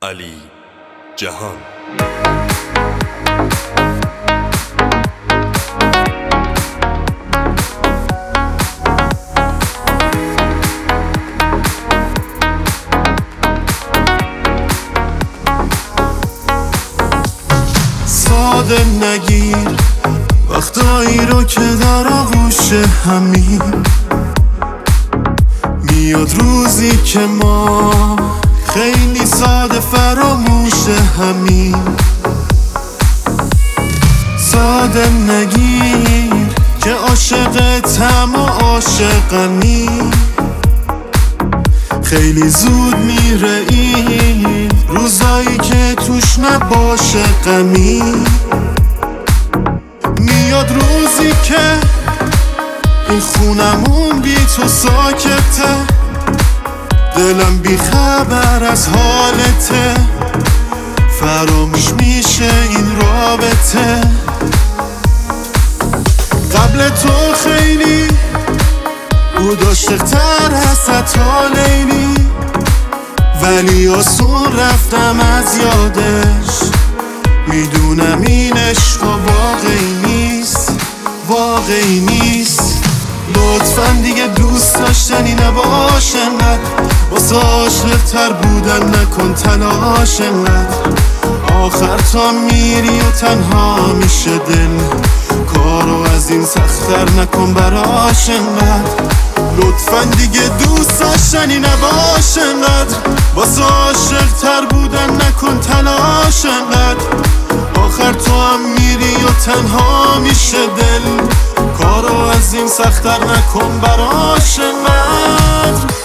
علی جهان. ساده نگیر وقتایی رو که در آغوش همین میاد، روزی که ما خیلی ساده فراموش همین. ساده نگیر که عاشقتم و عاشقمی، خیلی زود میره این روزایی که توش نباشه غمی. میاد روزی که این خونمون بی تو ساکته، دلم بی خبر از حالته، فراموش میشه این رابطه. قبل تو خیلی بود عاشق‌تر از حتی لیلی، ولی آسون رفتم از یادش، میدونم این عشق واقعی نیست، واقعی نیست. لطفاً دیگه دوست داشتنی نباش انقدر، واسه عاشق‌تر بودن نکن تلاش انقدر. آخر تا میری و تنها میشه دل، کارو از این سخت‌تر نکن براش انقدر. لطفاً دیگه دوست داشتنی نباش انقدر، واسه عاشق‌تر بودن نکن تلاش انقدر. آخر تو هم میری و تنها میشه دل، کارو از این سخت‌تر نکن براش انقدر.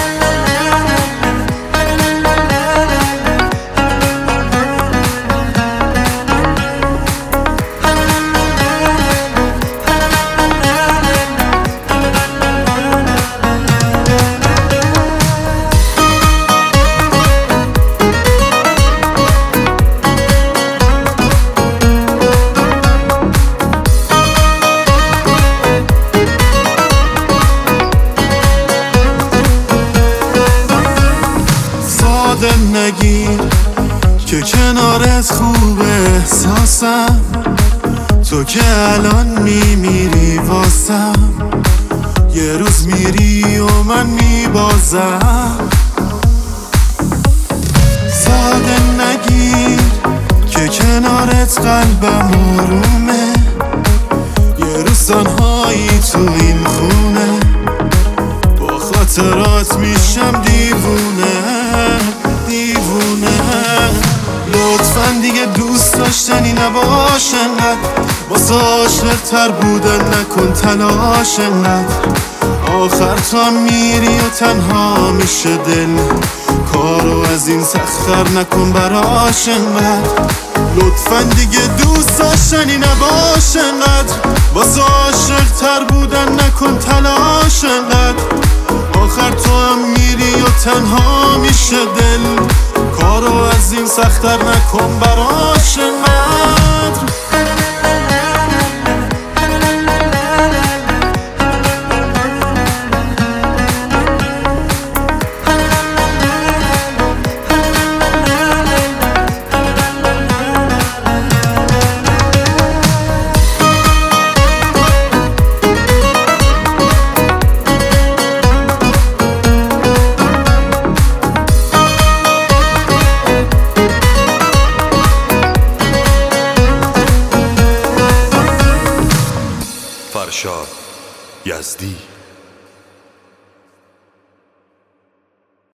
ساده نگیر که کنارت خوب احساسم، تو که الان میمیری واسم، یه روز میری و من میبازم. ساده نگیر که کنارت قلبم آرومه، یه روز تنهایی تو این خونه، با خاطرات میشم دیوونه دیوونه. لطفاً دیگه دوست داشتنی نباش انقدر، واسه عاشق‌تر بودن نکن تلاش انقدر. آخر تا میری و تنها میشه دل، کارو از این سخت‌تر نکن براش انقدر. لطفاً دیگه دوست داشتنی نباش انقدر، واسه عاشق‌تر بودن نکن تلاش انقدر. آخر تو هم میری و تنها میشه دل، کارو از این سخت‌تر نکن براش انقدر. فرشاد یزدی.